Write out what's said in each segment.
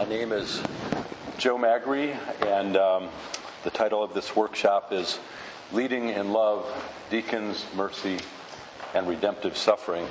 My name is Joe Magri, and the title of this workshop is Leading in Love, Deacons, Mercy, and Redemptive Suffering.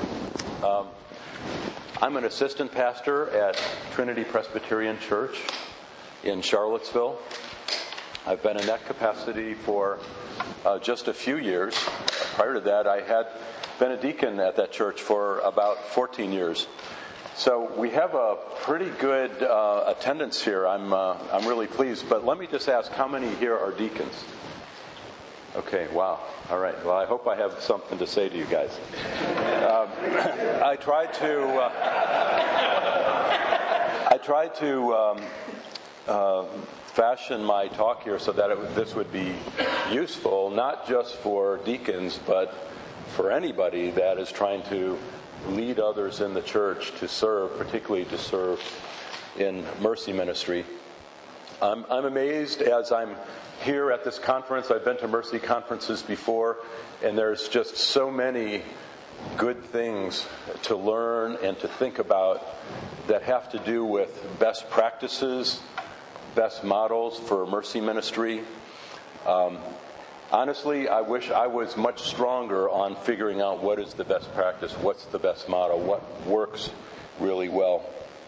I'm an assistant pastor at Trinity Presbyterian Church in Charlottesville. I've been in that capacity for just a few years. Prior to that, I had been a deacon at that church for about 14 years. So we have a pretty good attendance here. I'm really pleased. But let me just ask, how many here are deacons? Okay, wow. All right. Well, I hope I have something to say to you guys. I tried to fashion my talk here so that this would be useful, not just for deacons, but for anybody that is trying to lead others in the church to serve, particularly to serve in mercy ministry. I'm amazed as I'm here at this conference. I've been to mercy conferences before, and there's just so many good things to learn and to think about that have to do with best practices, best models for mercy ministry. Honestly, I wish I was much stronger on figuring out what is the best practice, what's the best model, what works really well.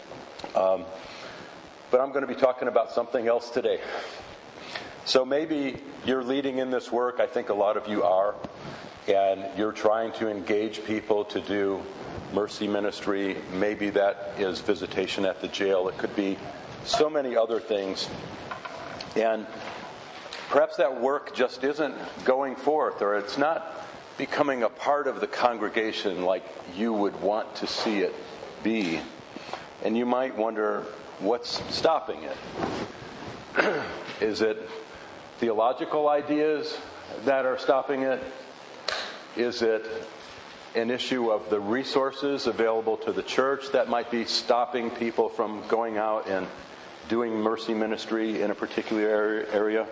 But I'm going to be talking about something else today. So maybe you're leading in this work. I think a lot of you are. And you're trying to engage people to do mercy ministry. Maybe that is visitation at the jail. It could be so many other things. And perhaps that work just isn't going forth, or it's not becoming a part of the congregation like you would want to see it be. And you might wonder, what's stopping it? Is it theological ideas that are stopping it? Is it an issue of the resources available to the church that might be stopping people from going out and doing mercy ministry in a particular area?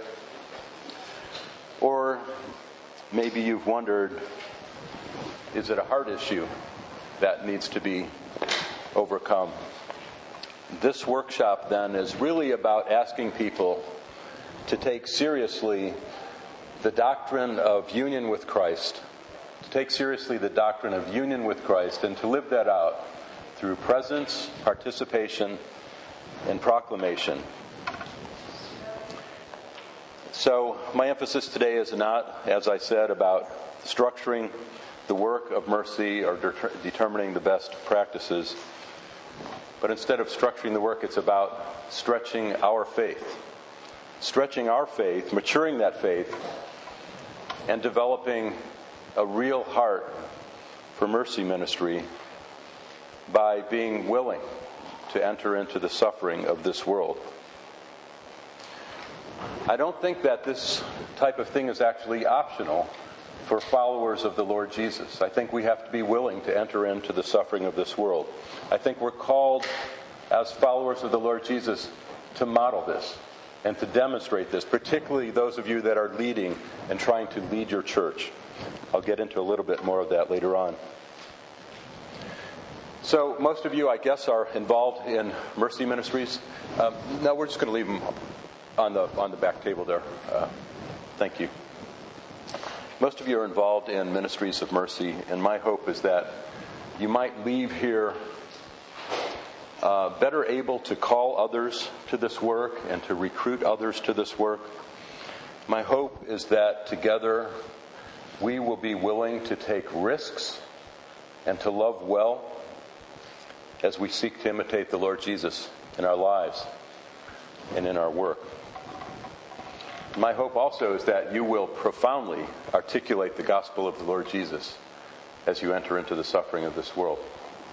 Or maybe you've wondered, is it a heart issue that needs to be overcome? This workshop then is really about asking people to take seriously the doctrine of union with Christ, and to live that out through presence, participation, and proclamation. So my emphasis today is not, as I said, about structuring the work of mercy or determining the best practices. But instead of structuring the work, it's about stretching our faith, maturing that faith, and developing a real heart for mercy ministry by being willing to enter into the suffering of this world. I don't think that this type of thing is actually optional for followers of the Lord Jesus. I think we have to be willing to enter into the suffering of this world. I think we're called as followers of the Lord Jesus to model this and to demonstrate this, particularly those of you that are leading and trying to lead your church. I'll get into a little bit more of that later on. So most of you, I guess, are involved in mercy ministries. No, we're just going to leave them on the back table there. Thank you. Most of you are involved in ministries of mercy, and my hope is that you might leave here better able to call others to this work and to recruit others to this work. My hope is that together we will be willing to take risks and to love well as we seek to imitate the Lord Jesus in our lives and in our work. My hope also is that you will profoundly articulate the gospel of the Lord Jesus as you enter into the suffering of this world.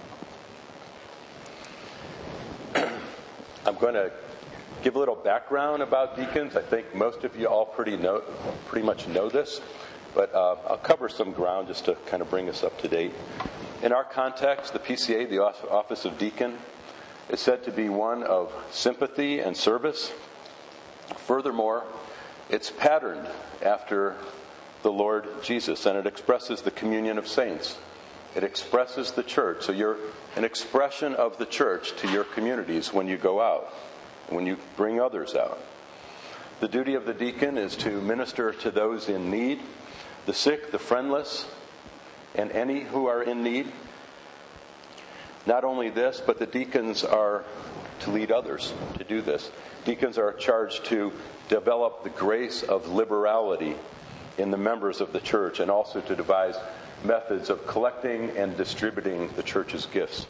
I'm going to give a little background about deacons. I think most of you all pretty much know this, but I'll cover some ground just to kind of bring us up to date. In our context, the PCA, the Office of Deacon, is said to be one of sympathy and service. Furthermore, it's patterned after the Lord Jesus, and it expresses the communion of saints It expresses the church. So you're an expression of the church to your communities when you go out, when you bring others out. The duty of the deacon is to minister to those in need, the sick, the friendless, and any who are in need. Not only this, but the deacons are to lead others to do this. Deacons are charged to develop the grace of liberality in the members of the church, and also to devise methods of collecting and distributing the church's gifts.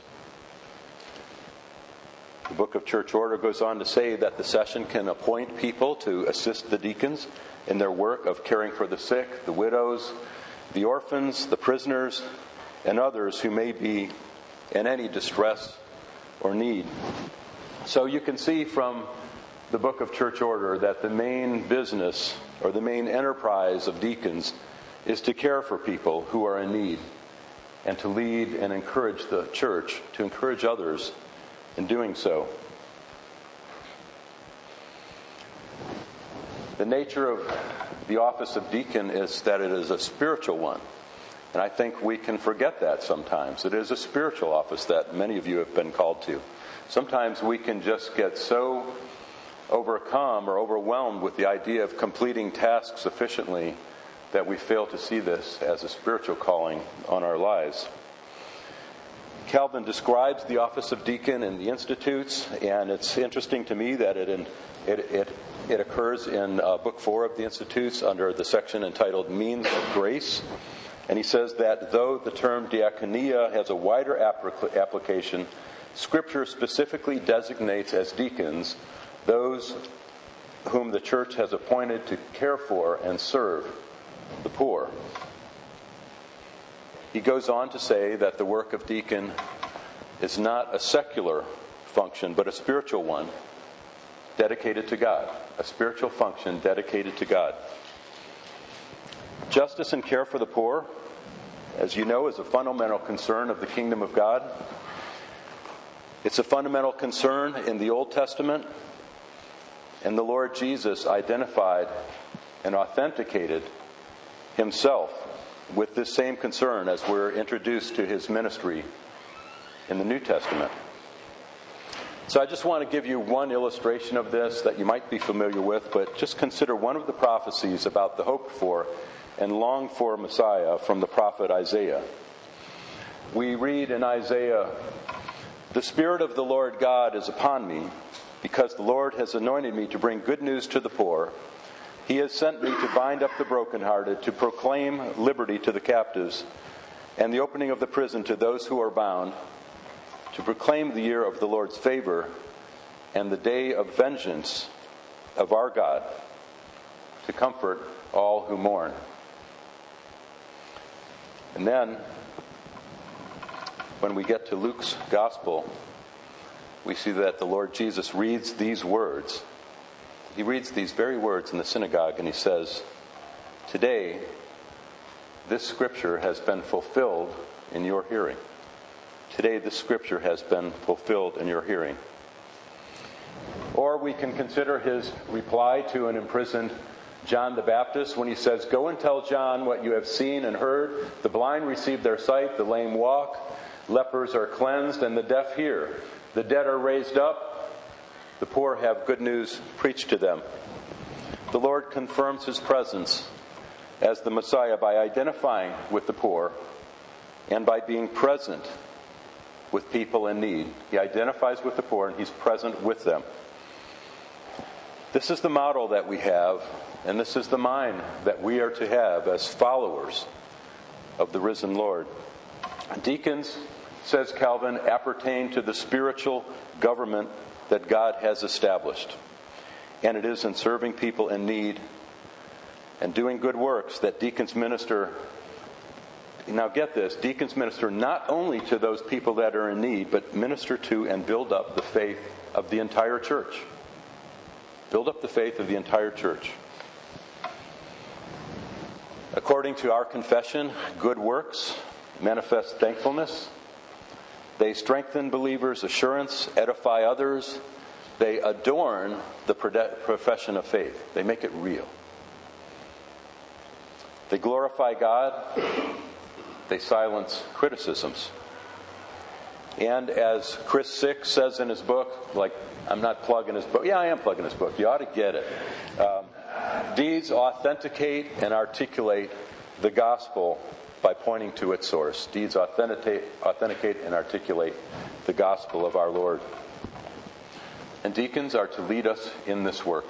The book of Church Order goes on to say that the session can appoint people to assist the deacons in their work of caring for the sick, the widows, the orphans, the prisoners, and others who may be in any distress or need. So you can see from the book of Church Order that the main business or the main enterprise of deacons is to care for people who are in need and to lead and encourage the church, to encourage others in doing so. The nature of the office of deacon is that it is a spiritual one. And I think we can forget that sometimes. It is a spiritual office that many of you have been called to. Sometimes we can just get so overcome or overwhelmed with the idea of completing tasks efficiently that we fail to see this as a spiritual calling on our lives. Calvin describes the office of deacon in the Institutes, and it's interesting to me that it occurs in Book 4 of the Institutes under the section entitled Means of Grace. And he says that though the term diaconia has a wider application, Scripture specifically designates as deacons those whom the church has appointed to care for and serve the poor. He goes on to say that the work of deacon is not a secular function, but a spiritual one dedicated to God. A spiritual function dedicated to God. Justice and care for the poor, as you know, is a fundamental concern of the kingdom of God. It's a fundamental concern in the Old Testament, and the Lord Jesus identified and authenticated himself with this same concern as we're introduced to his ministry in the New Testament. So I just want to give you one illustration of this that you might be familiar with, but just consider one of the prophecies about the hoped for and longed for Messiah from the prophet Isaiah. We read in Isaiah, "The Spirit of the Lord God is upon me, because the Lord has anointed me to bring good news to the poor. He has sent me to bind up the brokenhearted, to proclaim liberty to the captives, and the opening of the prison to those who are bound, to proclaim the year of the Lord's favor and the day of vengeance of our God, to comfort all who mourn." And then, when we get to Luke's Gospel, we see that the Lord Jesus reads these words. He reads these very words in the synagogue, and he says, "Today, this scripture has been fulfilled in your hearing." Today, this scripture has been fulfilled in your hearing. Or we can consider his reply to an imprisoned John the Baptist when he says, "Go and tell John what you have seen and heard. The blind receive their sight, the lame walk, lepers are cleansed, and the deaf hear. The dead are raised up, the poor have good news preached to them." The Lord confirms his presence as the Messiah by identifying with the poor and by being present with people in need. He identifies with the poor and he's present with them. This is the model that we have, and this is the mind that we are to have as followers of the risen Lord. Deacons, says Calvin, appertain to the spiritual government that God has established. And it is in serving people in need and doing good works that deacons minister. Now get this, deacons minister not only to those people that are in need, but minister to and build up the faith of the entire church. Build up the faith of the entire church. According to our confession, good works manifest thankfulness. They strengthen believers' assurance, edify others. They adorn the profession of faith. They make it real. They glorify God, They silence criticisms. And as Chris Six says in his book, like, I'm not plugging his book. Yeah, I am plugging his book. You ought to get it. Deeds authenticate and articulate the gospel by pointing to its source. Deeds authenticate and articulate the gospel of our Lord. And deacons are to lead us in this work.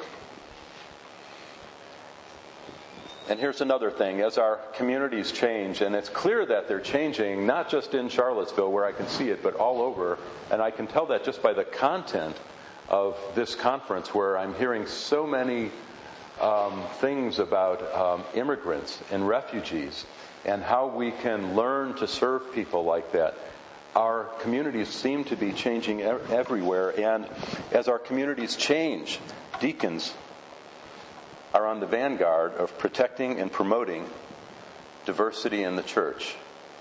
And here's another thing. As our communities change, and it's clear that they're changing, not just in Charlottesville where I can see it, but all over, and I can tell that just by the content of this conference, where I'm hearing so many things about immigrants and refugees and how we can learn to serve people like that. Our communities seem to be changing everywhere, and as our communities change, deacons are on the vanguard of protecting and promoting diversity in the church.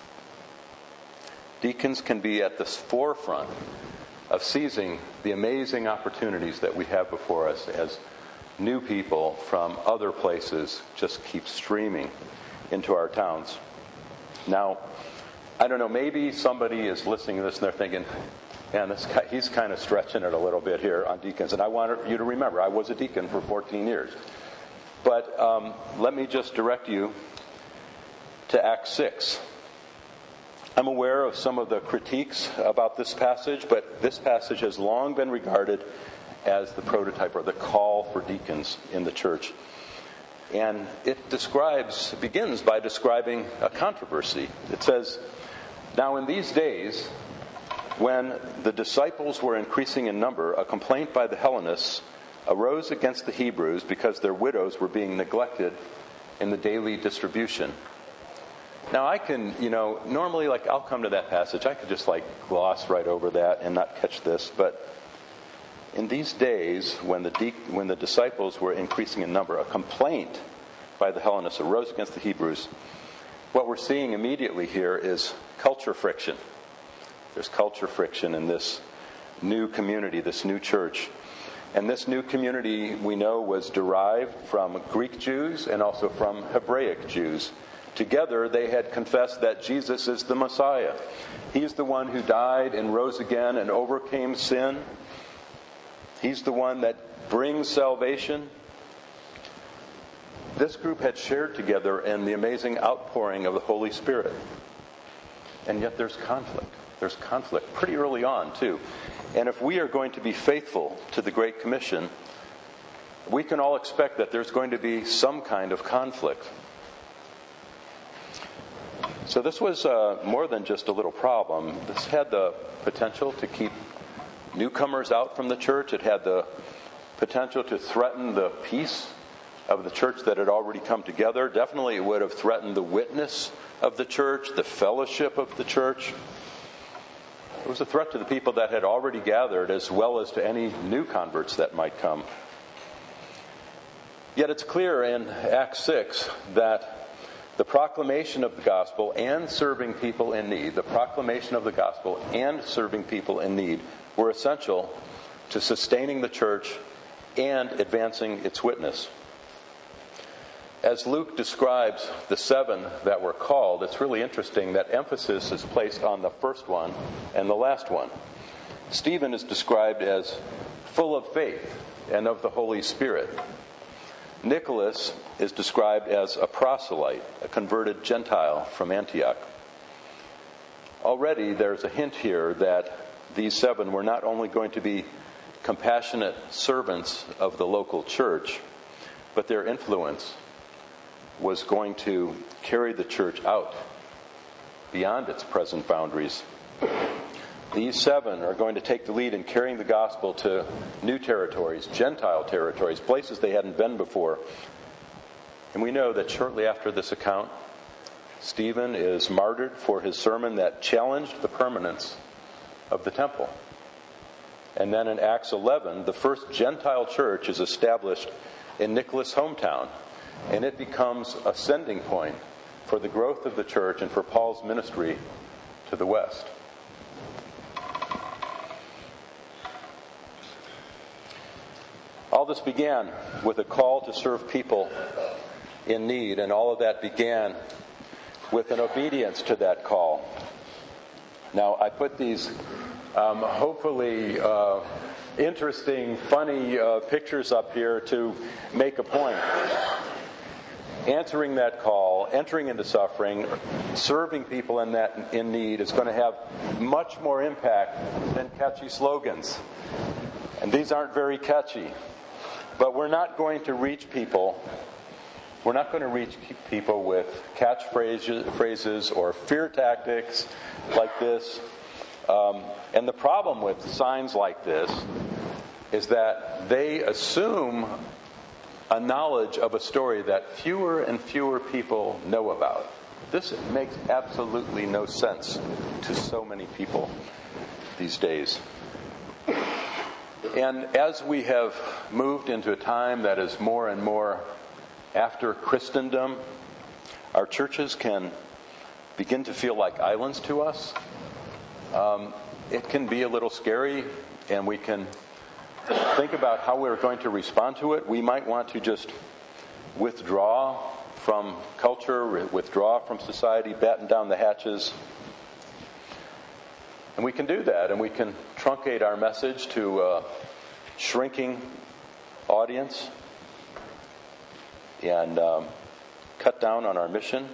Deacons can be at the forefront of seizing the amazing opportunities that we have before us as new people from other places just keep streaming into our towns. Now, I don't know, maybe somebody is listening to this and they're thinking, man, this guy, he's kind of stretching it a little bit here on deacons. And I want you to remember, I was a deacon for 14 years. But let me just direct you to Acts 6. I'm aware of some of the critiques about this passage, but this passage has long been regarded as the prototype or the call for deacons in the church. And it begins by describing a controversy. It says, "Now in these days, when the disciples were increasing in number, a complaint by the Hellenists arose against the Hebrews because their widows were being neglected in the daily distribution." Now I can, normally I'll come to that passage. I could just gloss right over that and not catch this. But in these days, when the disciples were increasing in number, a complaint by the Hellenists arose against the Hebrews. What we're seeing immediately here is culture friction. There's culture friction in this new community, this new church. And this new community, we know, was derived from Greek Jews and also from Hebraic Jews. Together, they had confessed that Jesus is the Messiah. He's the one who died and rose again and overcame sin. He's the one that brings salvation. This group had shared together in the amazing outpouring of the Holy Spirit. And yet there's conflict. There's conflict pretty early on, too. And if we are going to be faithful to the Great Commission, we can all expect that there's going to be some kind of conflict. So this was more than just a little problem. This had the potential to keep newcomers out from the church. It had the potential to threaten the peace of the church that had already come together. Definitely it would have threatened the witness of the church, the fellowship of the church. It was a threat to the people that had already gathered, as well as to any new converts that might come. Yet it's clear in Acts 6 that the proclamation of the gospel and serving people in need, were essential to sustaining the church and advancing its witness. As Luke describes the 7 that were called, it's really interesting that emphasis is placed on the first one and the last one. Stephen is described as full of faith and of the Holy Spirit. Nicholas is described as a proselyte, a converted Gentile from Antioch. Already there's a hint here that these 7 were not only going to be compassionate servants of the local church, but their influence was going to carry the church out beyond its present boundaries. These 7 are going to take the lead in carrying the gospel to new territories, Gentile territories, places they hadn't been before. And we know that shortly after this account, Stephen is martyred for his sermon that challenged the permanence of the temple. And then in Acts 11, the first Gentile church is established in Nicholas' hometown, and it becomes a sending point for the growth of the church and for Paul's ministry to the West. All this began with a call to serve people in need, and all of that began with an obedience to that call. Now, I put these hopefully interesting, funny pictures up here to make a point. Answering that call, entering into suffering, serving people in need is going to have much more impact than catchy slogans. And these aren't very catchy. But we're not going to reach people. We're not going to reach people with catchphrases or fear tactics like this. And the problem with signs like this is that they assume a knowledge of a story that fewer and fewer people know about. This makes absolutely no sense to so many people these days. And as we have moved into a time that is more and more after Christendom, our churches can begin to feel like islands to us. It can be a little scary, and we can think about how we're going to respond to it. We might want to just withdraw from culture, withdraw from society, batten down the hatches. And we can do that, and we can truncate our message to a shrinking audience and cut down on our mission.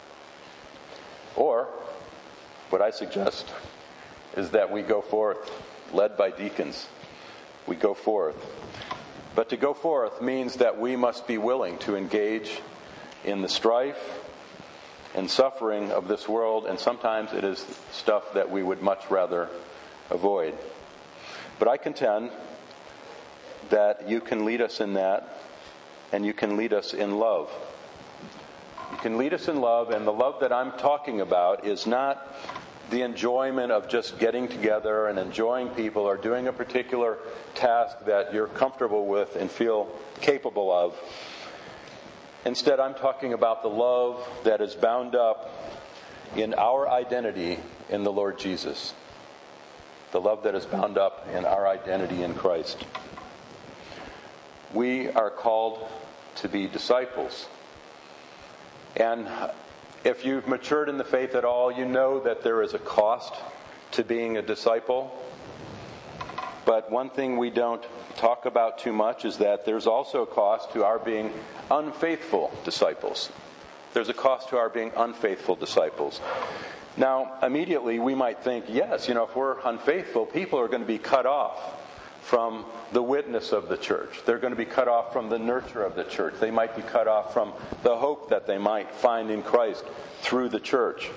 Or, what I suggest is that we go forth, led by deacons. We go forth. But to go forth means that we must be willing to engage in the strife and suffering of this world, and sometimes it is stuff that we would much rather avoid. But I contend that you can lead us in that, and you can lead us in love. You can lead us in love, and the love that I'm talking about is not the enjoyment of just getting together and enjoying people or doing a particular task that you're comfortable with and feel capable of. Instead, I'm talking about the love that is bound up in our identity in the Lord Jesus. The love that is bound up in our identity in Christ. We are called to be disciples. And if you've matured in the faith at all, you know that there is a cost to being a disciple. But one thing we don't talk about too much is that there's also a cost to our being unfaithful disciples. There's a cost to our being unfaithful disciples. Now, immediately we might think, yes, if we're unfaithful, people are going to be cut off from the witness of the church. They're going to be cut off from the nurture of the church. They might be cut off from the hope that they might find in Christ through the church.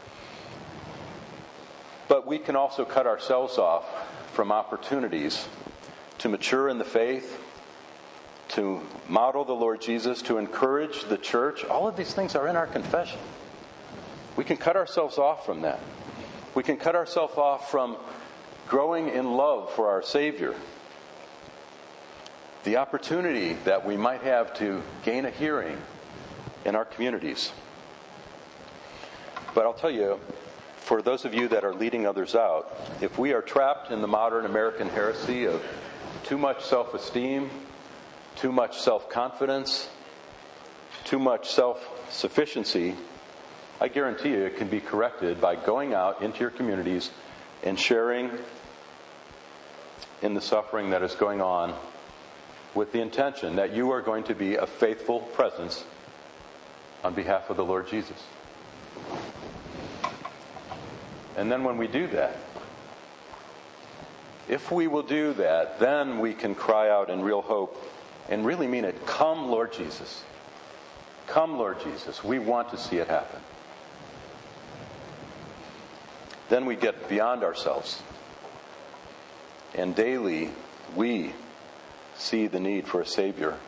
But we can also cut ourselves off from opportunities to mature in the faith, to model the Lord Jesus, to encourage the church. All of these things are in our confession. We can cut ourselves off from that. We can cut ourselves off from growing in love for our Savior. The opportunity that we might have to gain a hearing in our communities. But I'll tell you, for those of you that are leading others out, if we are trapped in the modern American heresy of too much self-esteem, too much self-confidence, too much self-sufficiency, I guarantee you it can be corrected by going out into your communities and sharing in the suffering that is going on with the intention that you are going to be a faithful presence on behalf of the Lord Jesus. And then when we do that, if we will do that, then we can cry out in real hope and really mean it. Come, Lord Jesus. Come, Lord Jesus. We want to see it happen. Then we get beyond ourselves. And daily, we see the need for a Savior.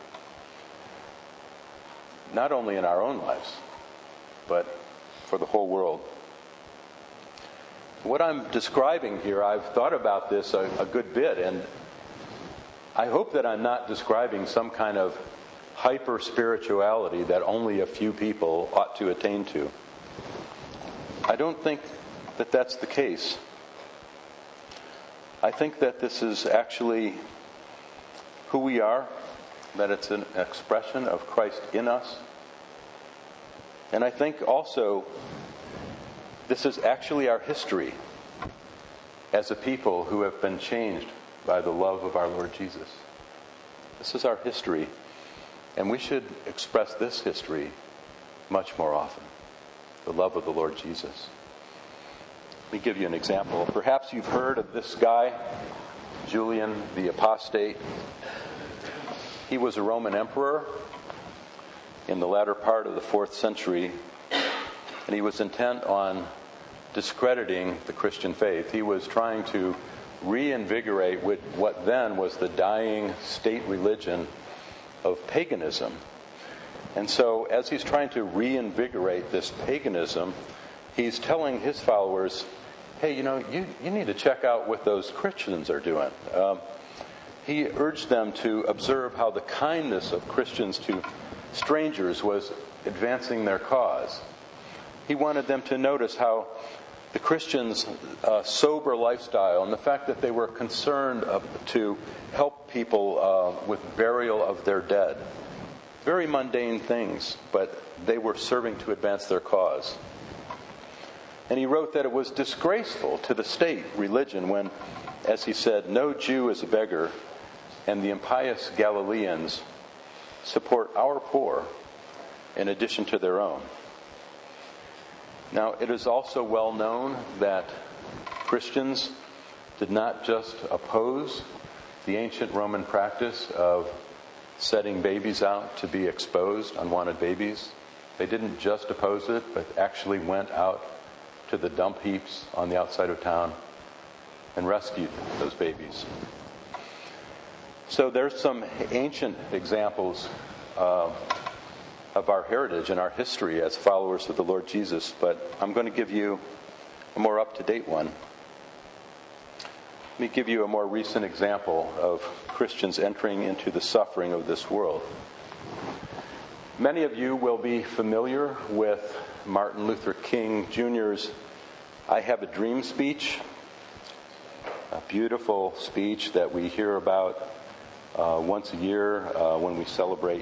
Not only in our own lives, but for the whole world. What I'm describing here, I've thought about this a good bit, and I hope that I'm not describing some kind of hyper-spirituality that only a few people ought to attain to. I don't think that that's the case. I think that this is actually who we are, that it's an expression of Christ in us. And I think also this is actually our history as a people who have been changed by the love of our Lord Jesus. This is our history, and we should express this history much more often. The love of the Lord Jesus. Let me give you an example. Perhaps you've heard of this guy, Julian the Apostate. He was a Roman emperor in the latter part of the 4th century, and he was intent on discrediting the Christian faith. He was trying to reinvigorate what then was the dying state religion of paganism. And so as he's trying to reinvigorate this paganism, he's telling his followers, hey, you need to check out what those Christians are doing. He urged them to observe how the kindness of Christians to strangers was advancing their cause. He wanted them to notice how the Christians' sober lifestyle and the fact that they were concerned to help people with burial of their dead. Very mundane things, but they were serving to advance their cause. And he wrote that it was disgraceful to the state religion when, as he said, no Jew is a beggar, and the impious Galileans support our poor in addition to their own. Now, it is also well known that Christians did not just oppose the ancient Roman practice of setting babies out to be exposed, unwanted babies. They didn't just oppose it, but actually went out to the dump heaps on the outside of town and rescued those babies. So there's some ancient examples of our heritage and our history as followers of the Lord Jesus, but I'm going to give you a more up-to-date one. Let me give you a more recent example of Christians entering into the suffering of this world. Many of you will be familiar with Martin Luther King Jr.'s I Have a Dream speech, a beautiful speech that we hear about once a year when we celebrate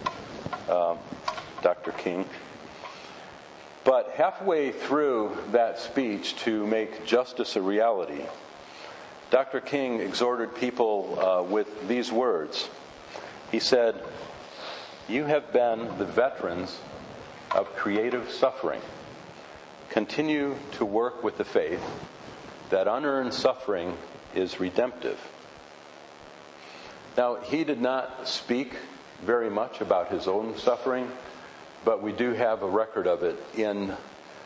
Dr. King. But halfway through that speech, to make justice a reality, Dr. King exhorted people with these words. He said, "You have been the veterans of creative suffering. Continue to work with the faith that unearned suffering is redemptive." Now, he did not speak very much about his own suffering, but we do have a record of it. In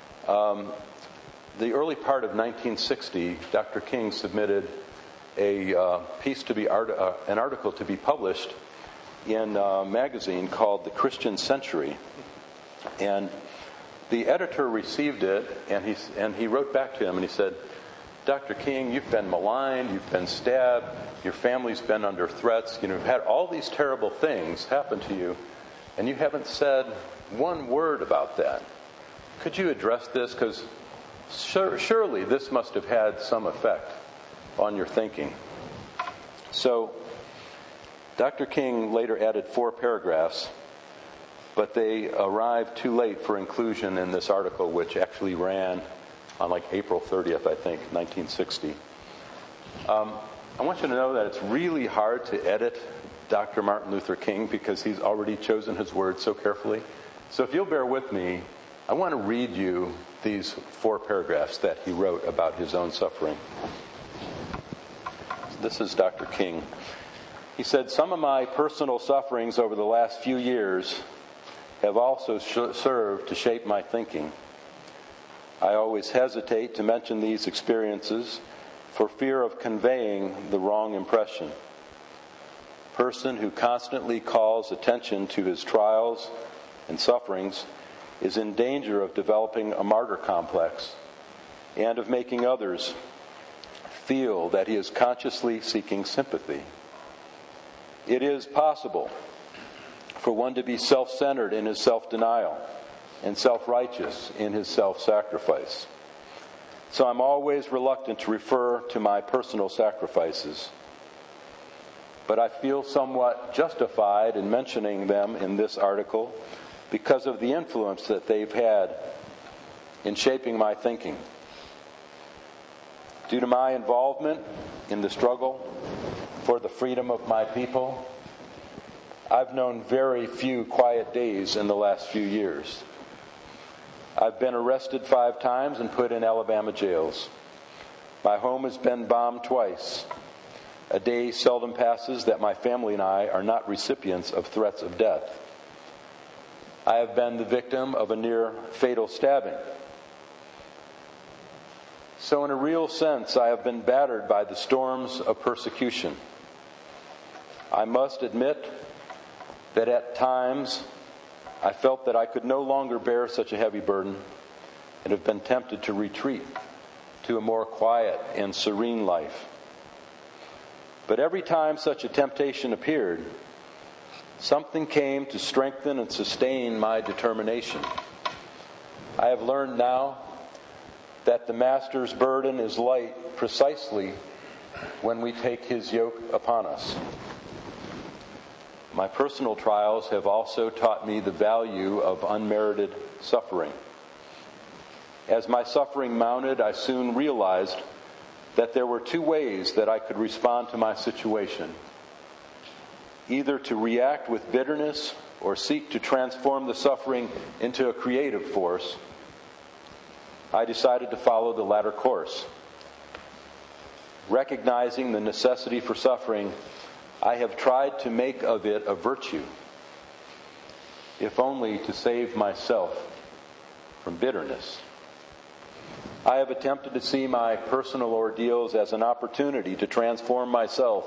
the early part of 1960, Dr. King submitted a an article to be published in a magazine called The Christian Century. And the editor received it, and he wrote back to him, and he said, "Dr. King, you've been maligned, you've been stabbed, your family's been under threats, you've had all these terrible things happen to you, and you haven't said one word about that. Could you address this? Because surely this must have had some effect on your thinking." So Dr. King later added 4 paragraphs, but they arrived too late for inclusion in this article, which actually ran on April 30th, I think, 1960. I want you to know that it's really hard to edit Dr. Martin Luther King because he's already chosen his words so carefully. So if you'll bear with me, I want to read you these 4 paragraphs that he wrote about his own suffering. This is Dr. King. He said, "Some of my personal sufferings over the last few years have also served to shape my thinking. I always hesitate to mention these experiences for fear of conveying the wrong impression. A person who constantly calls attention to his trials and sufferings is in danger of developing a martyr complex and of making others feel that he is consciously seeking sympathy. It is possible for one to be self-centered in his self-denial and self-righteous in his self-sacrifice. So I'm always reluctant to refer to my personal sacrifices, but I feel somewhat justified in mentioning them in this article because of the influence that they've had in shaping my thinking. Due to my involvement in the struggle for the freedom of my people, I've known very few quiet days in the last few years. I've been arrested 5 times and put in Alabama jails. My home has been bombed twice. A day seldom passes that my family and I are not recipients of threats of death. I have been the victim of a near fatal stabbing. So in a real sense, I have been battered by the storms of persecution. I must admit that at times I felt that I could no longer bear such a heavy burden and have been tempted to retreat to a more quiet and serene life. But every time such a temptation appeared, something came to strengthen and sustain my determination. I have learned now that the Master's burden is light precisely when we take his yoke upon us. My personal trials have also taught me the value of unmerited suffering. As my suffering mounted, I soon realized that there were 2 ways that I could respond to my situation: either to react with bitterness or seek to transform the suffering into a creative force. I decided to follow the latter course. Recognizing the necessity for suffering, I have tried to make of it a virtue, if only to save myself from bitterness. I have attempted to see my personal ordeals as an opportunity to transform myself,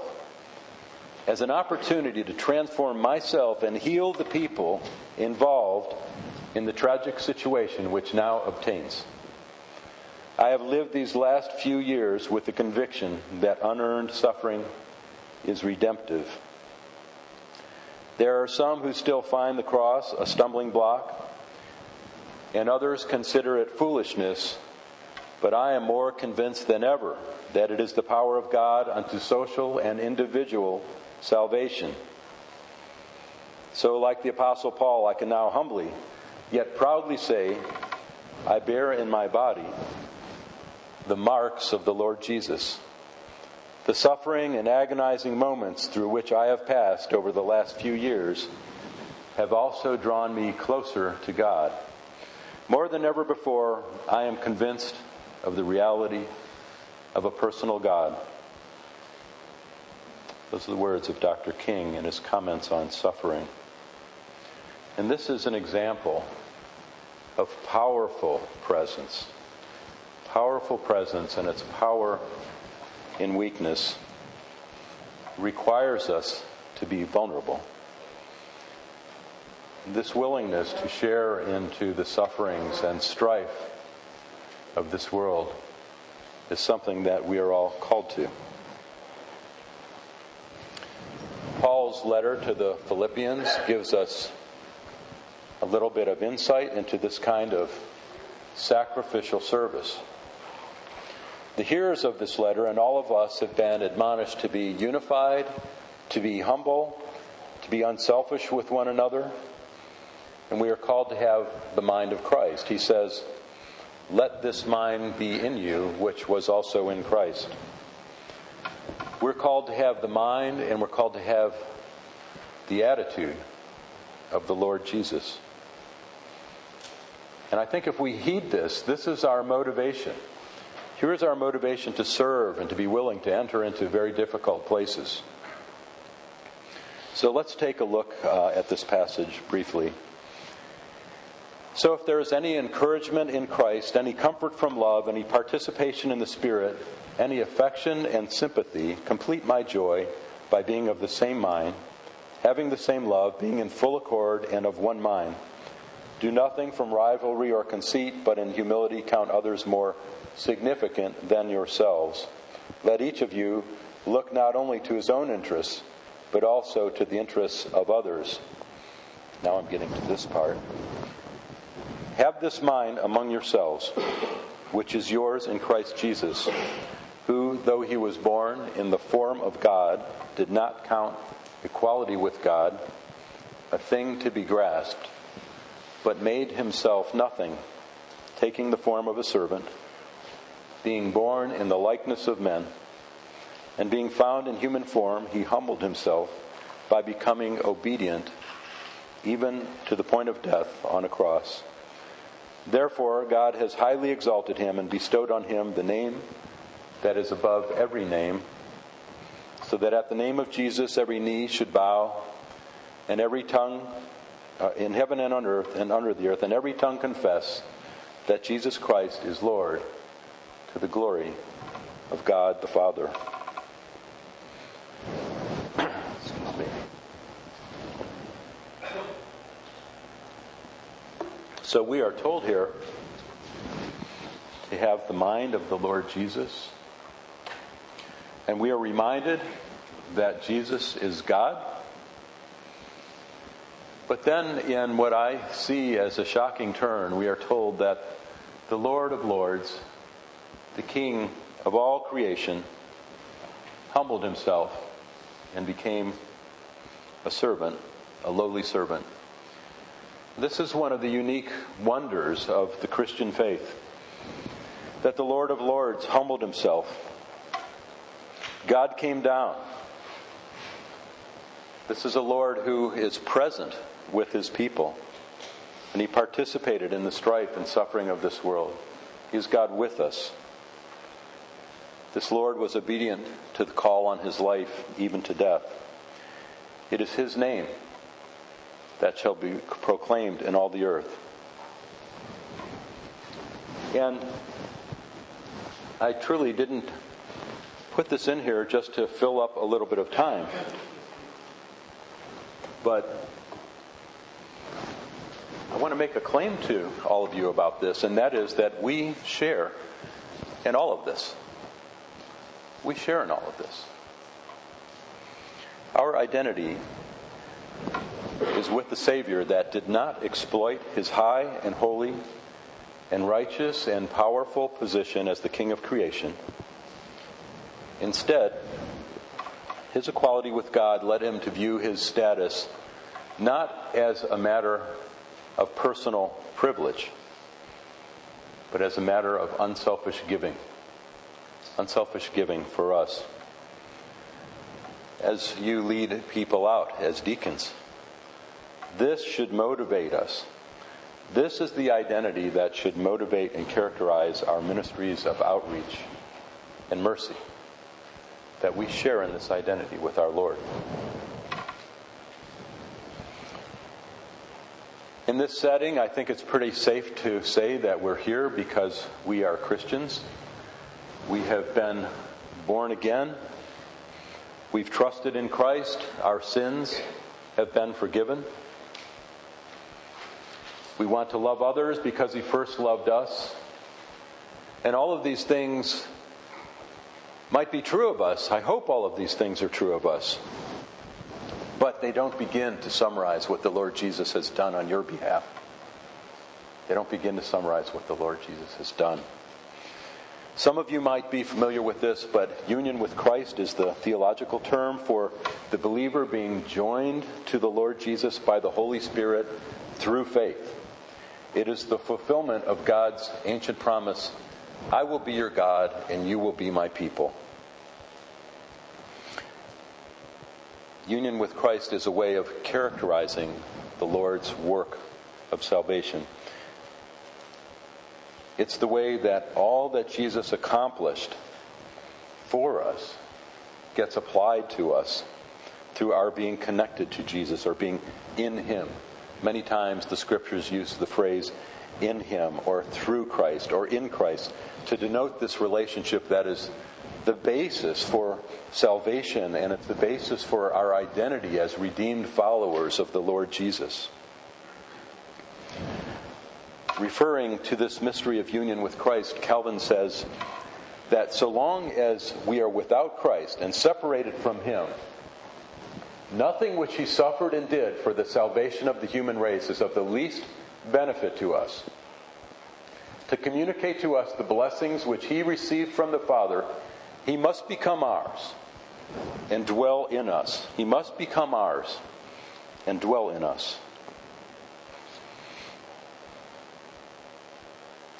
and heal the people involved in the tragic situation which now obtains. I have lived these last few years with the conviction that unearned suffering is redemptive. There are some who still find the cross a stumbling block, and others consider it foolishness, but I am more convinced than ever that it is the power of God unto social and individual salvation. So, like the Apostle Paul, I can now humbly, yet proudly say, I bear in my body the marks of the Lord Jesus. The suffering and agonizing moments through which I have passed over the last few years have also drawn me closer to God. More than ever before, I am convinced of the reality of a personal God. Those are the words of Dr. King in his comments on suffering. And this is an example of powerful presence. Powerful presence, and its power in weakness requires us to be vulnerable. This willingness to share into the sufferings and strife of this world is something that we are all called to. Paul's letter to the Philippians gives us a little bit of insight into this kind of sacrificial service. The hearers of this letter and all of us have been admonished to be unified, to be humble, to be unselfish with one another, and we are called to have the mind of Christ. He says, "Let this mind be in you, which was also in Christ." We're called to have the mind, and we're called to have the attitude of the Lord Jesus. And I think if we heed this is our motivation. Here is our motivation to serve and to be willing to enter into very difficult places. So let's take a look at this passage briefly. So if there is any encouragement in Christ, any comfort from love, any participation in the Spirit, any affection and sympathy, complete my joy by being of the same mind, having the same love, being in full accord and of one mind. Do nothing from rivalry or conceit, but in humility count others more significant than yourselves. Let each of you look not only to his own interests, but also to the interests of others. Now I'm getting to this part. Have this mind among yourselves, which is yours in Christ Jesus, who, though he was born in the form of God, did not count equality with God a thing to be grasped, but made himself nothing, taking the form of a servant, being born in the likeness of men, and being found in human form, he humbled himself by becoming obedient, even to the point of death on a cross. Therefore, God has highly exalted him and bestowed on him the name that is above every name, so that at the name of Jesus every knee should bow, and every tongue in heaven and on earth and under the earth, and every tongue confess that Jesus Christ is Lord, to the glory of God the Father. Excuse me. So we are told here to have the mind of the Lord Jesus. And we are reminded that Jesus is God. But then in what I see as a shocking turn, we are told that the Lord of Lords, the King of all creation, humbled himself and became a servant, a lowly servant. This is one of the unique wonders of the Christian faith, that the Lord of Lords humbled himself. God came down. This is a Lord who is present with his people, and he participated in the strife and suffering of this world. He is God with us. This Lord was obedient to the call on his life, even to death. It is his name that shall be proclaimed in all the earth. And I truly didn't put this in here just to fill up a little bit of time. But I want to make a claim to all of you about this, and that is that we share in all of this. We share in all of this. Our identity is with the Savior that did not exploit his high and holy and righteous and powerful position as the King of creation. Instead, his equality with God led him to view his status not as a matter of personal privilege, but as a matter of unselfish giving. Unselfish giving for us. As you lead people out as deacons, this should motivate us. This is the identity that should motivate and characterize our ministries of outreach and mercy, that we share in this identity with our Lord. In this setting, I think it's pretty safe to say that we're here because we are Christians. We have been born again. We've trusted in Christ. Our sins have been forgiven. We want to love others because he first loved us. And all of these things might be true of us. I hope all of these things are true of us. But they don't begin to summarize what the Lord Jesus has done on your behalf. They don't begin to summarize what the Lord Jesus has done. Some of you might be familiar with this, but union with Christ is the theological term for the believer being joined to the Lord Jesus by the Holy Spirit through faith. It is the fulfillment of God's ancient promise, I will be your God and you will be my people. Union with Christ is a way of characterizing the Lord's work of salvation. It's the way that all that Jesus accomplished for us gets applied to us through our being connected to Jesus or being in him. Many times the scriptures use the phrase in him or through Christ or in Christ to denote this relationship that is the basis for salvation, and it's the basis for our identity as redeemed followers of the Lord Jesus. Referring to this mystery of union with Christ, Calvin says that so long as we are without Christ and separated from him, nothing which he suffered and did for the salvation of the human race is of the least benefit to us. To communicate to us the blessings which he received from the Father, he must become ours and dwell in us. He must become ours and dwell in us.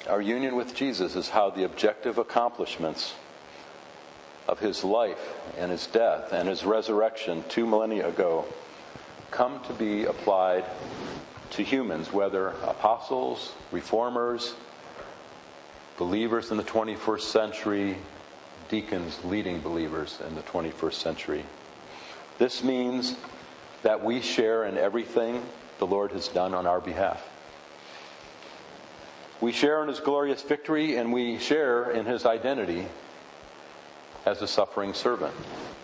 Our union with Jesus is how the objective accomplishments of his life and his death and his resurrection 2 millennia ago come to be applied to humans, whether apostles, reformers, believers in the 21st century, deacons leading believers in the 21st century. This means that we share in everything the Lord has done on our behalf. We share in his glorious victory, and we share in his identity as a suffering servant.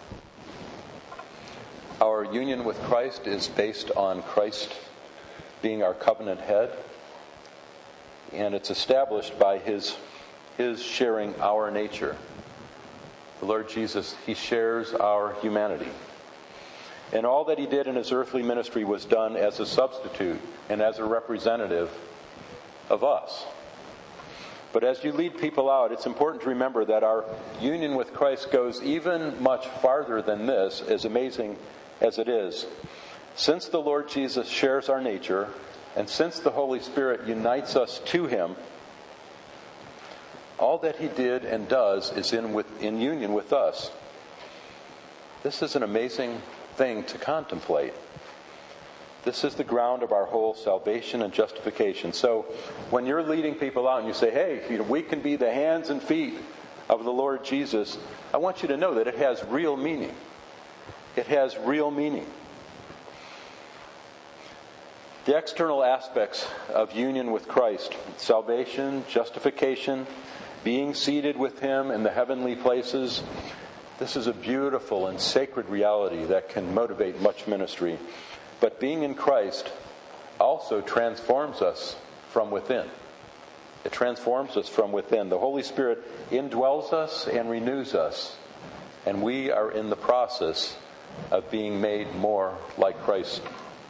Our union with Christ is based on Christ being our covenant head, and it's established by his sharing our nature. The Lord Jesus, he shares our humanity. And all that he did in his earthly ministry was done as a substitute and as a representative of us. But as you lead people out, it's important to remember that our union with Christ goes even much farther than this, as amazing as it is. Since the Lord Jesus shares our nature, and since the Holy Spirit unites us to him, all that he did and does is in union with us. This is an amazing thing to contemplate. This is the ground of our whole salvation and justification. So when you're leading people out and you say, hey, we can be the hands and feet of the Lord Jesus, I want you to know that it has real meaning. It has real meaning. The external aspects of union with Christ, salvation, justification, being seated with him in the heavenly places, this is a beautiful and sacred reality that can motivate much ministry. But being in Christ also transforms us from within. It transforms us from within. The Holy Spirit indwells us and renews us. And we are in the process of being made more like Christ.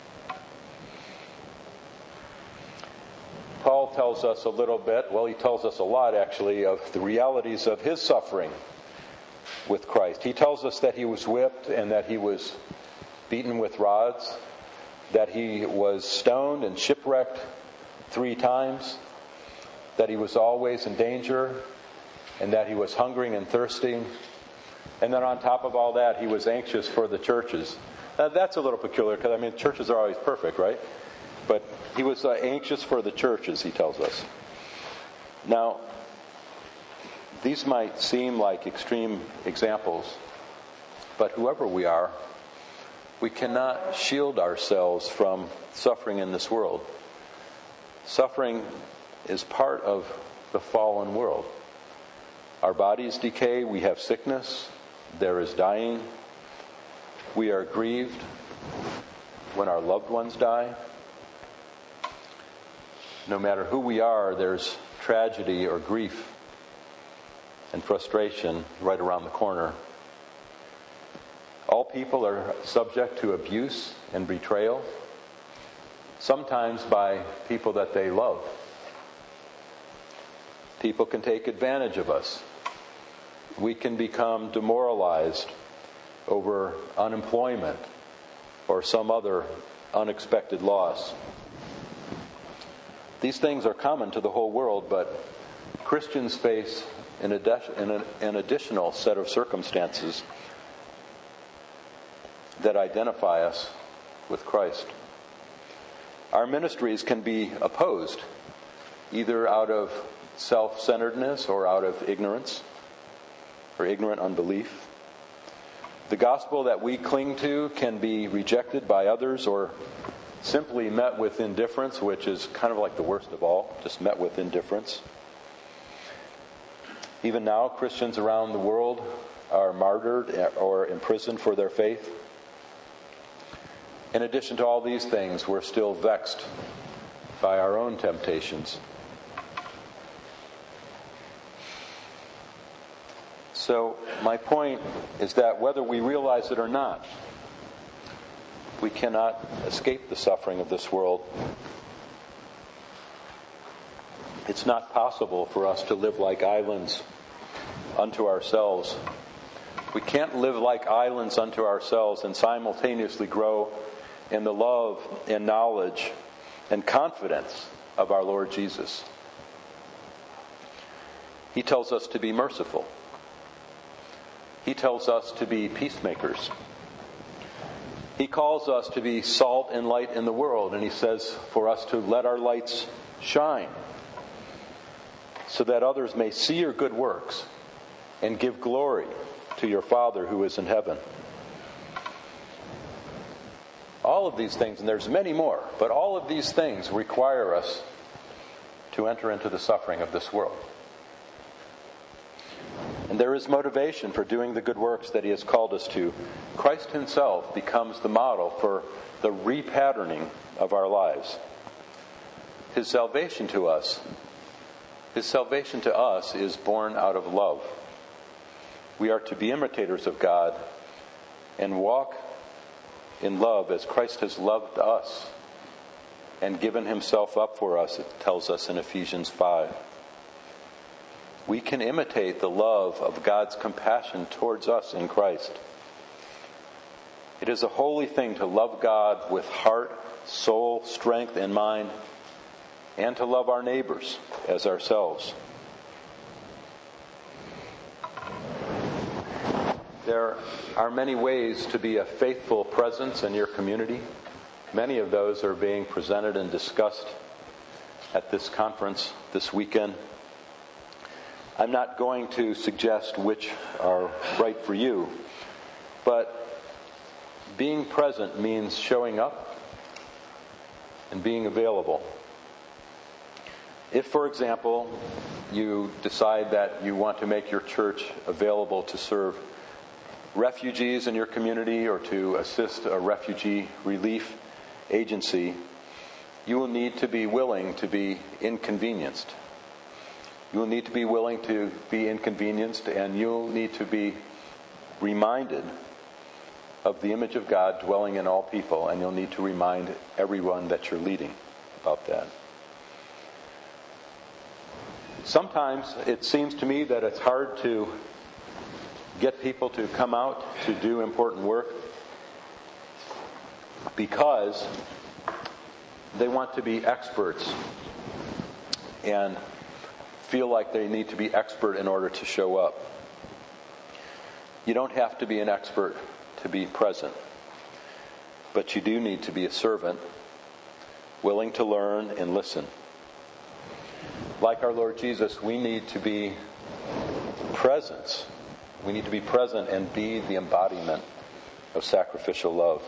Paul tells us a little bit, he tells us a lot actually, of the realities of his suffering with Christ. He tells us that he was whipped and that he was beaten with rods, that he was stoned and shipwrecked 3 times, that he was always in danger, and that he was hungering and thirsting. And then on top of all that, he was anxious for the churches. Now, that's a little peculiar because, churches are always perfect, right? But he was anxious for the churches, he tells us. Now, these might seem like extreme examples, but whoever we are, we cannot shield ourselves from suffering in this world. Suffering is part of the fallen world. Our bodies decay, we have sickness, there is dying. We are grieved when our loved ones die. No matter who we are, there's tragedy or grief and frustration right around the corner. All people are subject to abuse and betrayal, sometimes by people that they love. People can take advantage of us. We can become demoralized over unemployment or some other unexpected loss. These things are common to the whole world, but Christians face an additional set of circumstances that identify us with Christ. Our ministries can be opposed, either out of self-centeredness or out of ignorance or ignorant unbelief. The gospel that we cling to can be rejected by others or simply met with indifference, which is kind of like the worst of all, just met with indifference. Even now, Christians around the world are martyred or imprisoned for their faith. In addition to all these things, we're still vexed by our own temptations. So my point is that whether we realize it or not, we cannot escape the suffering of this world. It's not possible for us to live like islands unto ourselves. We can't live like islands unto ourselves and simultaneously grow in the love and knowledge and confidence of our Lord Jesus. He tells us to be merciful. He tells us to be peacemakers. He calls us to be salt and light in the world, and he says for us to let our lights shine so that others may see your good works and give glory to your Father who is in heaven. All of these things, and there's many more, but all of these things require us to enter into the suffering of this world. And there is motivation for doing the good works that he has called us to. Christ himself becomes the model for the repatterning of our lives. His salvation to us is born out of love. We are to be imitators of God and walk in love as Christ has loved us and given himself up for us, it tells us in Ephesians 5. We can imitate the love of God's compassion towards us in Christ. It is a holy thing to love God with heart, soul, strength, and mind, and to love our neighbors as ourselves. There are many ways to be a faithful presence in your community. Many of those are being presented and discussed at this conference this weekend. I'm not going to suggest which are right for you, but being present means showing up and being available. If, for example, you decide that you want to make your church available to serve refugees in your community or to assist a refugee relief agency, you will need to be willing to be inconvenienced. You will need to be willing to be inconvenienced, and you'll need to be reminded of the image of God dwelling in all people, and you'll need to remind everyone that you're leading about that. Sometimes it seems to me that it's hard to get people to come out to do important work because they want to be experts and feel like they need to be expert in order to show up. You don't have to be an expert to be present, but you do need to be a servant, willing to learn and listen. Like our Lord Jesus, we need to be presence. We need to be present and be the embodiment of sacrificial love.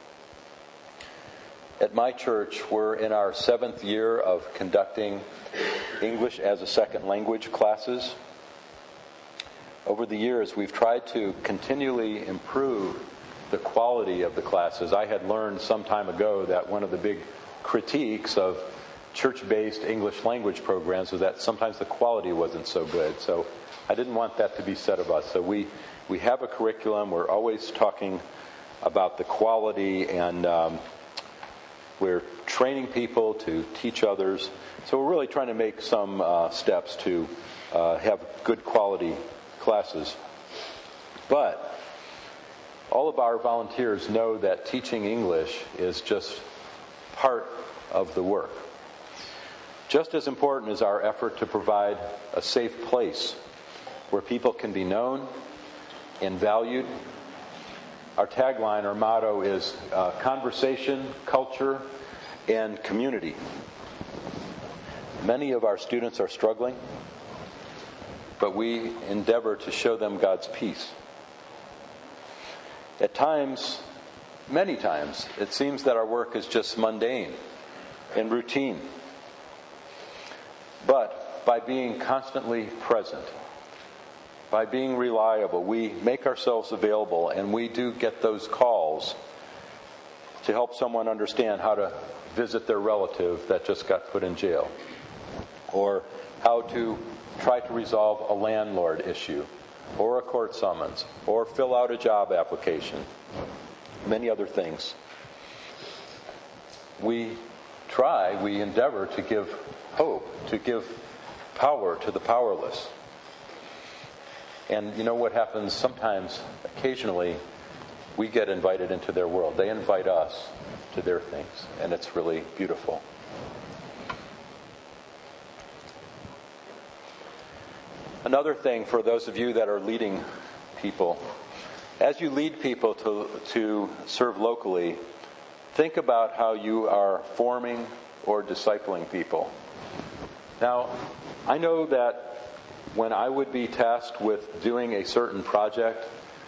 At my church, we're in our 7th year of conducting English as a second language classes. Over the years, we've tried to continually improve the quality of the classes. I had learned some time ago that one of the big critiques of church-based English language programs was that sometimes the quality wasn't so good. So I didn't want that to be said of us. So we have a curriculum. We're always talking about the quality, and we're training people to teach others. So we're really trying to make some steps to have good quality classes. But all of our volunteers know that teaching English is just part of the work. Just as important is our effort to provide a safe place where people can be known and valued. Our tagline, our motto is conversation, culture, and community. Many of our students are struggling, but we endeavor to show them God's peace. At times, many times, it seems that our work is just mundane and routine. But by being constantly present, by being reliable, we make ourselves available, and we do get those calls to help someone understand how to visit their relative that just got put in jail, or how to try to resolve a landlord issue, or a court summons, or fill out a job application, many other things. We endeavor to give hope, to give power to the powerless. And you know what happens sometimes, occasionally, we get invited into their world. They invite us to their things, and it's really beautiful. Another thing for those of you that are leading people, as you lead people to serve locally, think about how you are forming or discipling people. Now, I know that when I would be tasked with doing a certain project,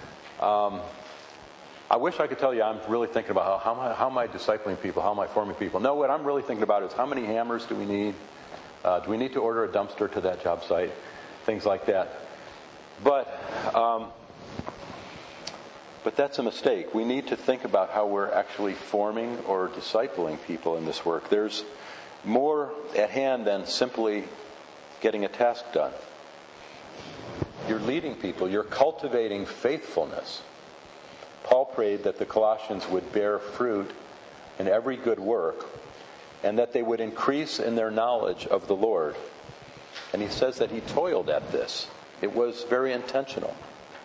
I wish I could tell you I'm really thinking about how am I discipling people, how am I forming people. No, what I'm really thinking about is how many hammers do we need? Do we need to order a dumpster to that job site? Things like that. But that's a mistake. We need to think about how we're actually forming or discipling people in this work. There's more at hand than simply getting a task done. You're leading people. You're cultivating faithfulness. Paul prayed that the Colossians would bear fruit in every good work and that they would increase in their knowledge of the Lord. And he says that he toiled at this. It was very intentional.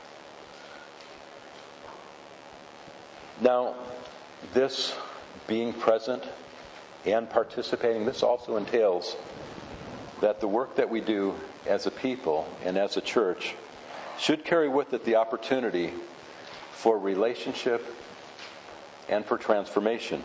Now, this being present and participating, this also entails that the work that we do as a people and as a church should carry with it the opportunity for relationship and for transformation.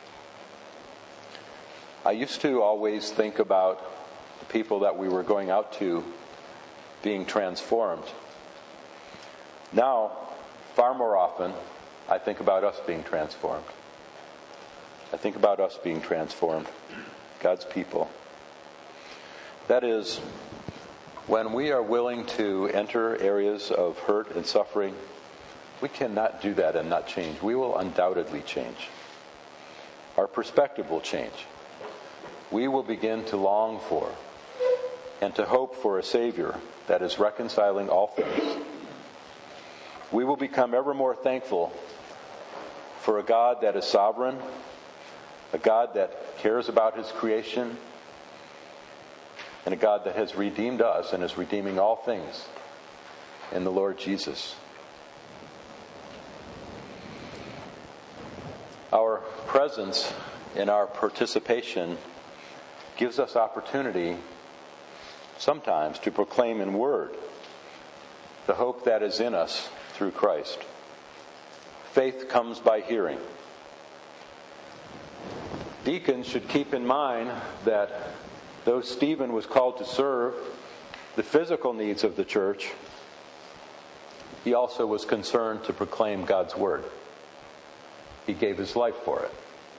I used to always think about the people that we were going out to being transformed. Now, far more often, I think about us being transformed. I think about us being transformed, God's people. That is, when we are willing to enter areas of hurt and suffering, we cannot do that and not change. We will undoubtedly change. Our perspective will change. We will begin to long for and to hope for a Savior that is reconciling all things. We will become ever more thankful for a God that is sovereign, a God that cares about His creation, and a God that has redeemed us and is redeeming all things in the Lord Jesus. Our presence and our participation gives us opportunity sometimes to proclaim in word the hope that is in us through Christ. Faith comes by hearing. Deacons should keep in mind that though Stephen was called to serve the physical needs of the church, he also was concerned to proclaim God's word. He gave his life for it.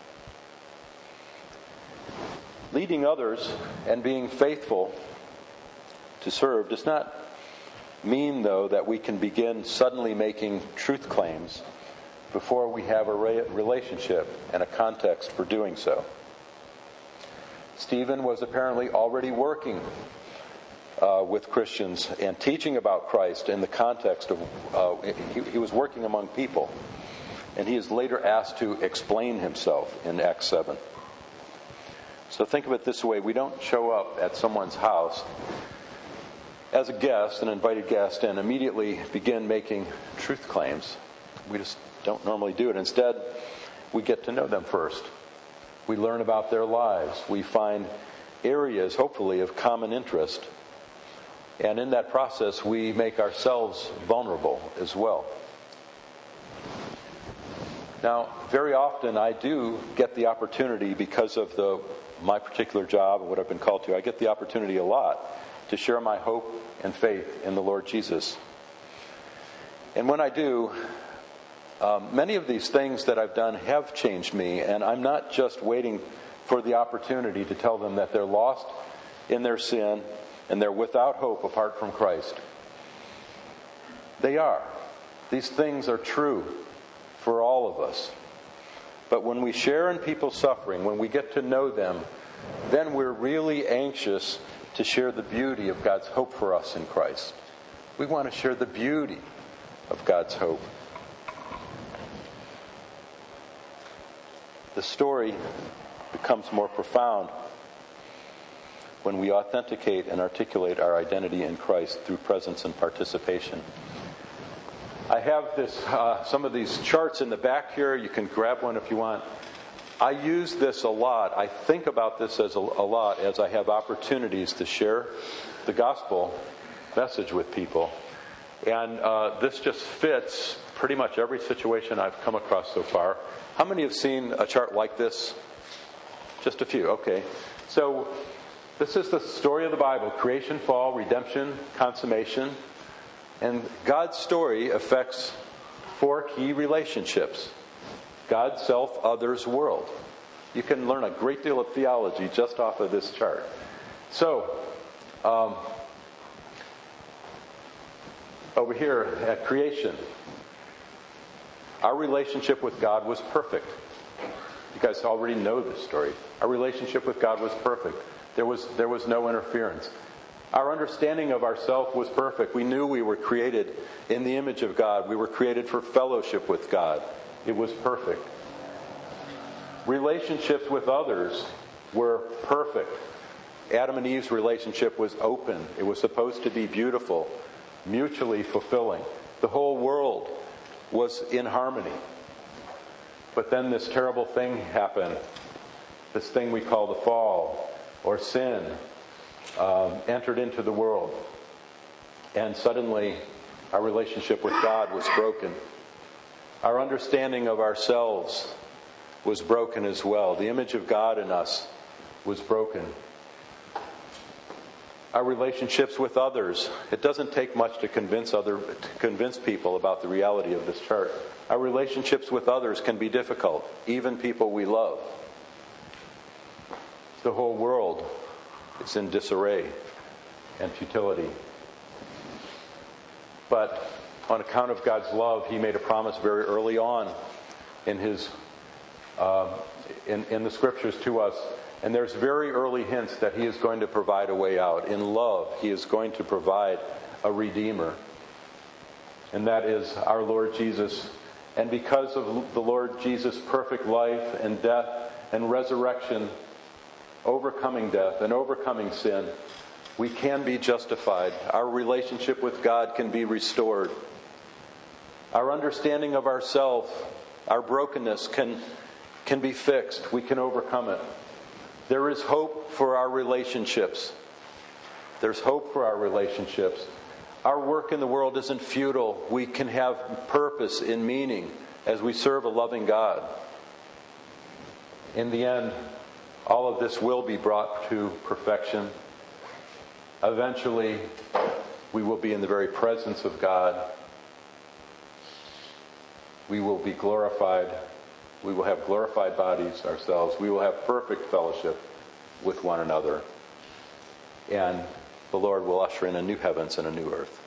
Leading others and being faithful to serve does not mean, though, that we can begin suddenly making truth claims before we have a relationship and a context for doing so. Stephen was apparently already working with Christians and teaching about Christ in the context of, he was working among people. And he is later asked to explain himself in Acts 7. So think of it this way. We don't show up at someone's house as a guest, an invited guest, and immediately begin making truth claims. We just don't normally do it. Instead, we get to know them first. We learn about their lives. We find areas, hopefully, of common interest. And in that process, we make ourselves vulnerable as well. Now, very often I do get the opportunity, because of my particular job and what I've been called to, I get the opportunity a lot to share my hope and faith in the Lord Jesus. And when I do, many of these things that I've done have changed me, and I'm not just waiting for the opportunity to tell them that they're lost in their sin and they're without hope apart from Christ. They are. These things are true for all of us. But when we share in people's suffering, when we get to know them, then we're really anxious to share the beauty of God's hope for us in Christ. We want to share the beauty of God's hope. The story becomes more profound when we authenticate and articulate our identity in Christ through presence and participation. I have some of these charts in the back here. You can grab one if you want. I use this a lot. I think about this as a lot as I have opportunities to share the gospel message with people. And this just fits pretty much every situation I've come across so far. How many have seen a chart like this? Just a few, okay. So this is the story of the Bible: creation, fall, redemption, consummation. And God's story affects 4 key relationships: God, self, others, world. You can learn a great deal of theology just off of this chart. So, over here at creation, our relationship with God was perfect. You guys already know this story. Our relationship with God was perfect. There was no interference. Our understanding of ourselves was perfect. We knew we were created in the image of God. We were created for fellowship with God. It was perfect. Relationships with others were perfect. Adam and Eve's relationship was open. It was supposed to be beautiful, mutually fulfilling. The whole world was in harmony. But then this terrible thing happened. This thing we call the fall, or sin, entered into the world. And suddenly, our relationship with God was broken. Our understanding of ourselves was broken as well. The image of God in us was broken. Our relationships with others. It doesn't take much to convince people about the reality of this chart. Our relationships with others can be difficult, even people we love. The whole world is in disarray and futility. But on account of God's love, He made a promise very early on in His in the Scriptures to us. And there's very early hints that He is going to provide a way out. In love, He is going to provide a Redeemer. And that is our Lord Jesus. And because of the Lord Jesus' perfect life and death and resurrection, overcoming death and overcoming sin, we can be justified. Our relationship with God can be restored. Our understanding of ourselves, our brokenness can be fixed. We can overcome it. There is hope for our relationships. There's hope for our relationships. Our work in the world isn't futile. We can have purpose and meaning as we serve a loving God. In the end, all of this will be brought to perfection. Eventually, we will be in the very presence of God. We will be glorified. We will have glorified bodies ourselves. We will have perfect fellowship with one another. And the Lord will usher in a new heavens and a new earth.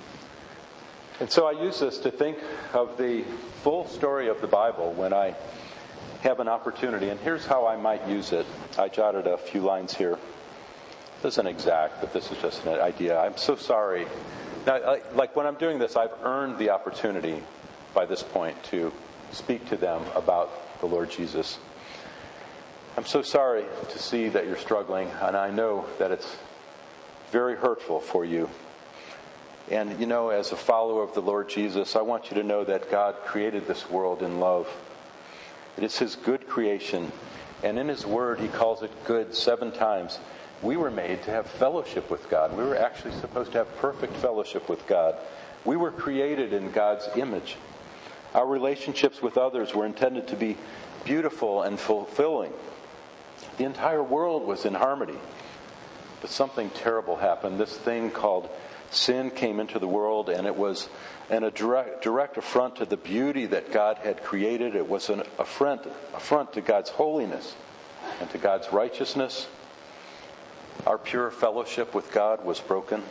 And so I use this to think of the full story of the Bible when I have an opportunity. And here's how I might use it. I jotted a few lines here. This isn't exact, but this is just an idea. I'm so sorry. Now, like when I'm doing this, I've earned the opportunity by this point to speak to them about the Lord Jesus. I'm so sorry to see that you're struggling, and I know that it's very hurtful for you. And you know, as a follower of the Lord Jesus, I want you to know that God created this world in love. It is His good creation, and in His Word He calls it good 7 times. We were made to have fellowship with God. We were actually supposed to have perfect fellowship with God. We were created in God's image. Our relationships with others were intended to be beautiful and fulfilling. The entire world was in harmony. But something terrible happened. This thing called sin came into the world, and it was a direct affront to the beauty that God had created. It was an affront to God's holiness and to God's righteousness. Our pure fellowship with God was broken.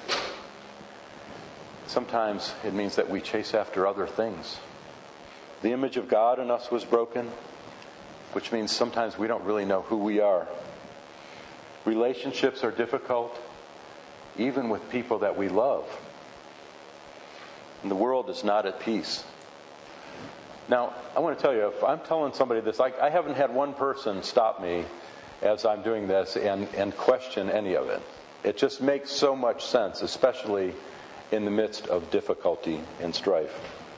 Sometimes it means that we chase after other things. The image of God in us was broken, which means sometimes we don't really know who we are. Relationships are difficult, even with people that we love. And the world is not at peace. Now, I want to tell you, if I'm telling somebody this, I haven't had one person stop me as I'm doing this and question any of it. It just makes so much sense, especially in the midst of difficulty and strife.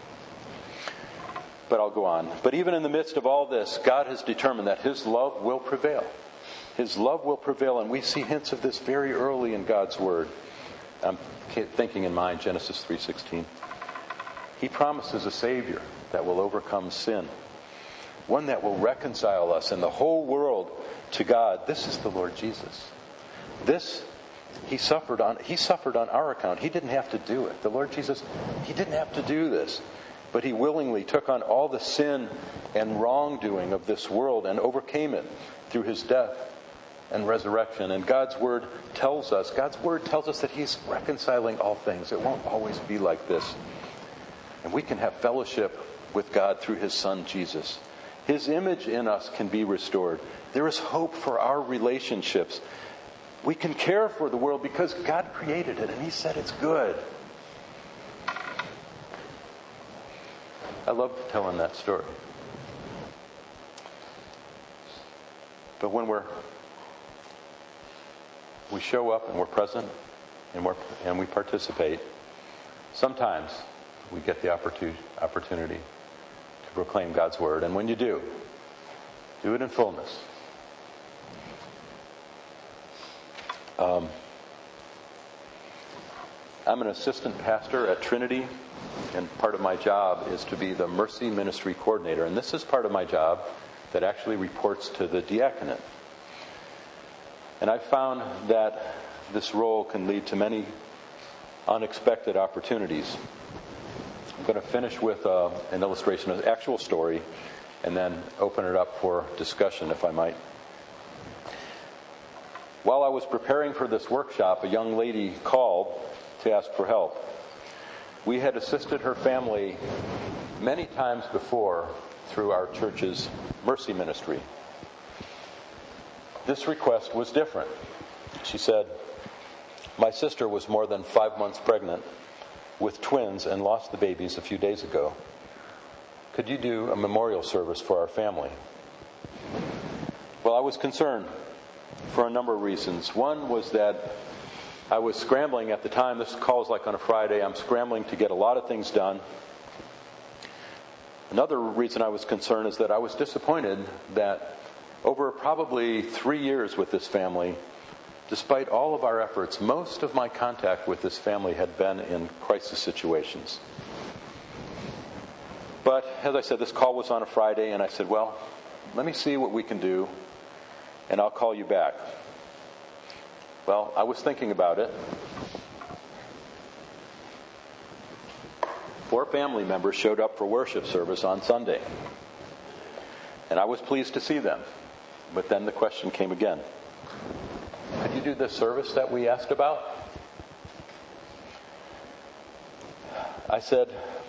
But I'll go on. But even in the midst of all this, God has determined that His love will prevail. His love will prevail, and we see hints of this very early in God's Word. I'm thinking in mind Genesis 3:16. He promises a Savior that will overcome sin, one that will reconcile us and the whole world to God. This is the Lord Jesus. He suffered on our account. He didn't have to do it. The Lord Jesus, He didn't have to do this. But He willingly took on all the sin and wrongdoing of this world and overcame it through His death and resurrection. And God's Word tells us that He's reconciling all things. It won't always be like this. And we can have fellowship with God through His Son, Jesus. His image in us can be restored. There is hope for our relationships. We can care for the world because God created it and He said it's good. I love telling that story. But when we show up and we're present and we participate, sometimes we get the opportunity to proclaim God's Word. And when you do it in fullness. I'm an assistant pastor at Trinity, and part of my job is to be the Mercy Ministry Coordinator. And this is part of my job that actually reports to the diaconate. And I found that this role can lead to many unexpected opportunities. I'm going to finish with an illustration of an actual story and then open it up for discussion, if I might. While I was preparing for this workshop, a young lady called to ask for help. We had assisted her family many times before through our church's mercy ministry. This request was different. She said, "My sister was more than 5 months pregnant with twins and lost the babies a few days ago. Could you do a memorial service for our family?" Well, I was concerned for a number of reasons. One was that I was scrambling at the time. This call is like on a Friday. I'm scrambling to get a lot of things done. Another reason I was concerned is that I was disappointed that over probably 3 years with this family, despite all of our efforts, most of my contact with this family had been in crisis situations. But as I said, this call was on a Friday, and I said, well, let me see what we can do, and I'll call you back. Well, I was thinking about it. 4 family members showed up for worship service on Sunday. And I was pleased to see them. But then the question came again. Could you do this service that we asked about? I said,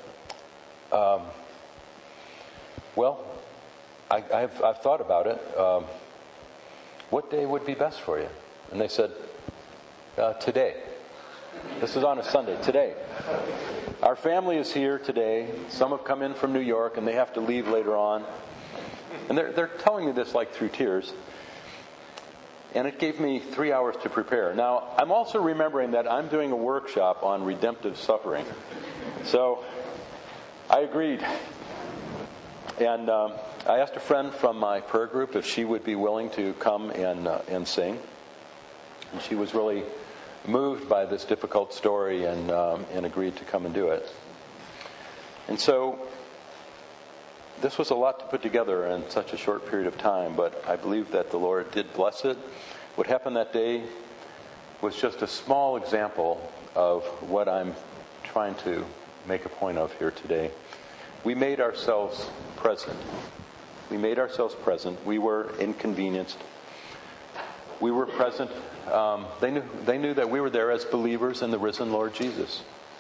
well, I've thought about it. What day would be best for you? And they said, today. This is on a Sunday. Today. Our family is here today. Some have come in from New York and they have to leave later on. And they're telling me this like through tears. And it gave me 3 hours to prepare. Now, I'm also remembering that I'm doing a workshop on redemptive suffering. So, I agreed. And I asked a friend from my prayer group if she would be willing to come and sing. And she was really moved by this difficult story and agreed to come and do it. And so this was a lot to put together in such a short period of time, but I believe that the Lord did bless it. What happened that day was just a small example of what I'm trying to make a point of here today. We made ourselves present. We made ourselves present. We were inconvenienced. We were present. They knew that we were there as believers in the risen Lord Jesus.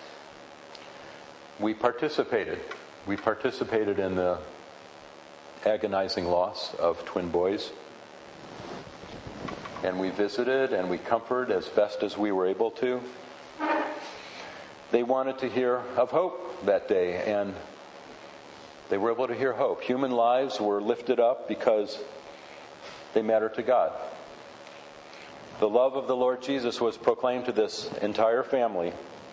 We participated. We participated in the agonizing loss of twin boys. And we visited and we comforted as best as we were able to. They wanted to hear of hope that day, and they were able to hear hope. Human lives were lifted up because they matter to God. The love of the Lord Jesus was proclaimed to this entire family.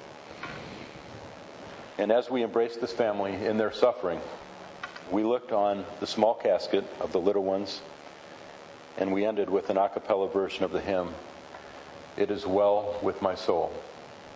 And as we embraced this family in their suffering, we looked on the small casket of the little ones, and we ended with an a cappella version of the hymn, "It is well with my soul."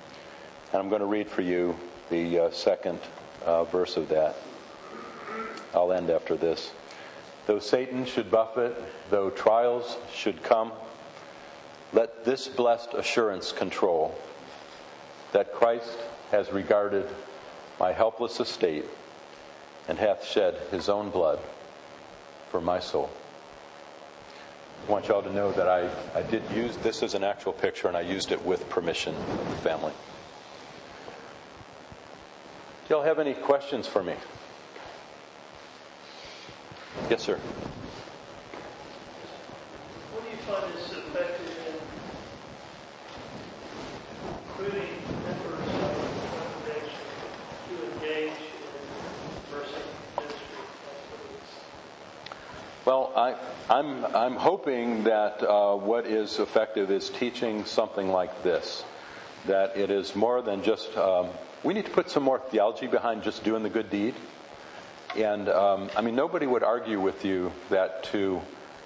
And I'm going to read for you the second verse of that. I'll end after this. Though Satan should buffet, though trials should come, let this blessed assurance control, that Christ has regarded my helpless estate and hath shed his own blood for my soul. I want y'all to know that I did use this as an actual picture, and I used it with permission of the family. Do y'all have any questions for me? Yes, sir. What do you find is effective in recruiting members of the congregation to engage in mercy ministry activities? Well, I'm hoping that what is effective is teaching something like this, that it is more than just, we need to put some more theology behind just doing the good deed. And, nobody would argue with you that to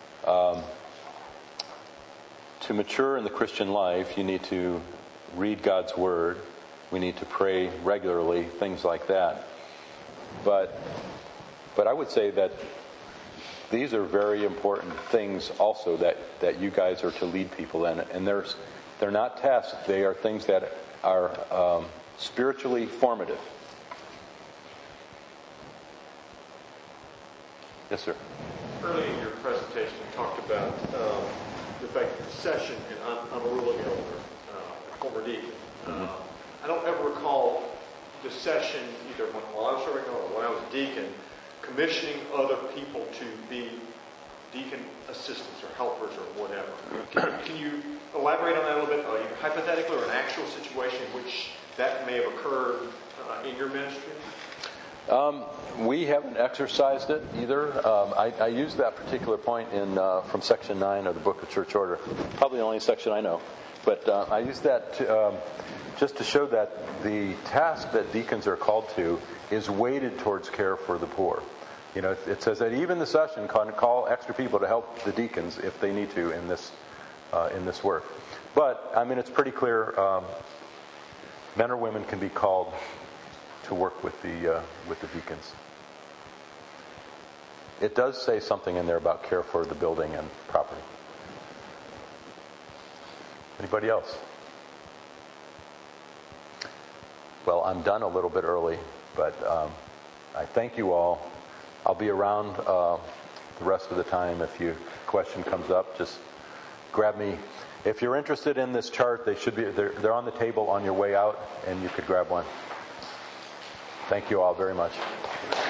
mature in the Christian life, you need to read God's Word. We need to pray regularly, things like that. But I would say that these are very important things also that you guys are to lead people in. And they're not tests. They are things that are spiritually formative. Yes, sir. Early in your presentation, you talked about the fact that session, and I'm a ruling elder, a former deacon. I don't ever recall the session, either while I was serving or when I was deacon, commissioning other people to be deacon assistants or helpers or whatever. Can you elaborate on that a little bit, hypothetically, or an actual situation in which that may have occurred in your ministry? We haven't exercised it either. I used that particular point from Section 9 of the Book of Church Order. Probably the only section I know. But I used that just to show that the task that deacons are called to is weighted towards care for the poor. You know, it says that even the session can call extra people to help the deacons if they need to in this work. But, it's pretty clear men or women can be called to work with the deacons. It does say something in there about care for the building and property. Anybody else? Well, I'm done a little bit early, but I thank you all. I'll be around the rest of the time. If your question comes up, just grab me. If you're interested in this chart, they're on the table on your way out, and you could grab one. Thank you all very much.